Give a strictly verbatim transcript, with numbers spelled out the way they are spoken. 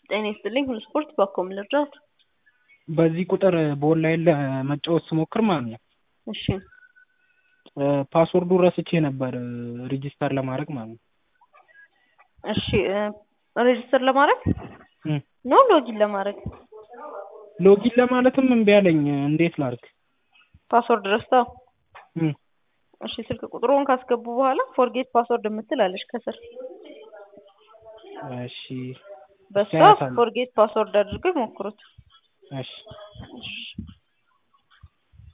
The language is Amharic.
ጤና ይስጥልኝ ሁሉ ስፖርት በኮም ልርዳት? በዚህ ቁጥር በኦንላይን ለመጫወት ስሞክር ማለት ነው። እሺ ፓስወርዱ ረስቼ ነበር ሬጂስተር ለማድረግ ማለት ነው። እሺ ሬጂስተር ለማድረግ ነው ሎጊን ለማድረግ? ሎጊን ለማለትም እምቢ አለኝ። እንዴት ላድርግ? ፓስወርድ ረስተው? እሺ ስልክ ቁጥሩን ካስገቡ በኋላ ፎርጌት ፓስወርድ የምትል አለሽ ከስር። እሺ በሷ ፎርጌት ፓስወርድ አድርገው ሞክሩት። እሺ